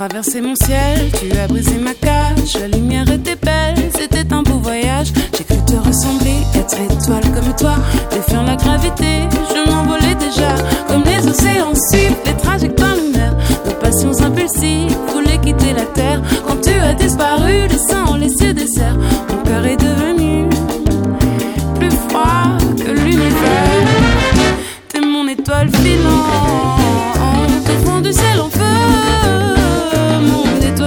Traversé mon ciel, tu as brisé ma cage. La lumière était belle, c'était un beau voyage. J'ai cru te ressembler, être étoile comme toi. Défiant la gravité, je m'envolais déjà. Comme les océans suivent les trajectoires lunaires. Nos passions impulsives voulaient quitter la terre. Quand tu as disparu, laissant les cieux déserts.